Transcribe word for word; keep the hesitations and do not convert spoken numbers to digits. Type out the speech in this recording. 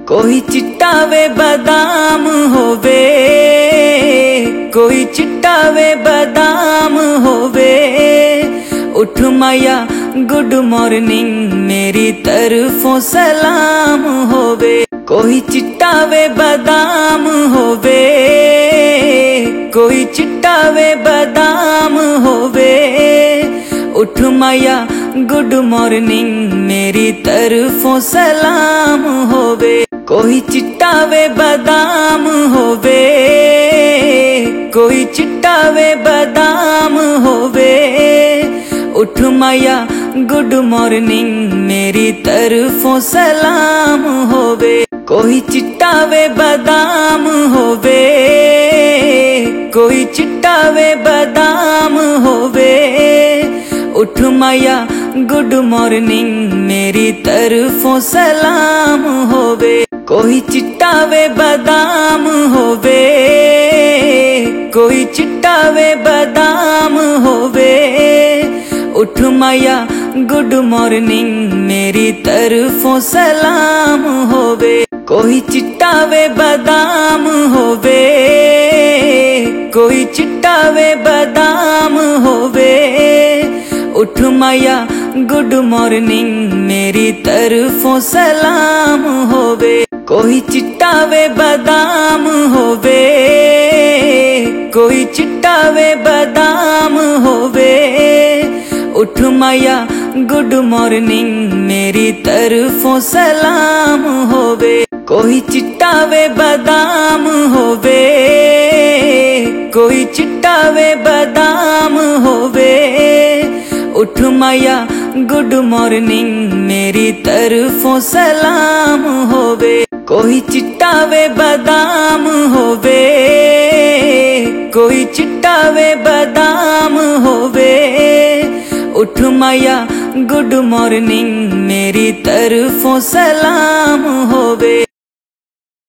कोई चिट्टा वे बादाम होवे, कोई चिट्टा वे बादाम होवे। उठ माया गुड मॉर्निंग मेरी तरफों सलाम होवे। कोई चिट्टा वे बादाम होवे, कोई चिट्टा वे बादाम होवे। उठ माया गुड मॉर्निंग मेरी तरफों सलाम होवे। कोई चिट्टा वे बादाम होवे, कोई चिट्टा वे बादाम होवे। उठ माया गुड मॉर्निंग मेरी तरफों सलाम होवे। कोई चिट्टा वे बादाम होवे, कोई चिट्टा वे बादाम होवे। उठ माया गुड मॉर्निंग मेरी तरफों सलाम होवे। कोई चिट्टा वे बादाम होवे, कोई चिट्टा वे बादाम होवे। उठ माया गुड मॉर्निंग मेरी तरफों सलाम होवे। कोई चिट्टा वे बादाम होवे, कोई चिट्टा वे बादाम होवे। उठ माया गुड मॉर्निंग मेरी तरफों सलाम होवे। कोई चिट्टा वे बादाम होवे, कोई चिट्टा वे बादाम होवे। उठ माया गुड मॉर्निंग मेरी तरफों सलाम होवे। कोई चिट्टा वे बादाम होवे, कोई चिट्टा वे बादाम होवे। उठ माया गुड मॉर्निंग मेरी तरफों सलाम होवे। कोई चिट्टा वे बादाम होवे, कोई चिट्टा वे बादाम होवे। उठ माया गुड मॉर्निंग मेरी तरफों सलाम होवे।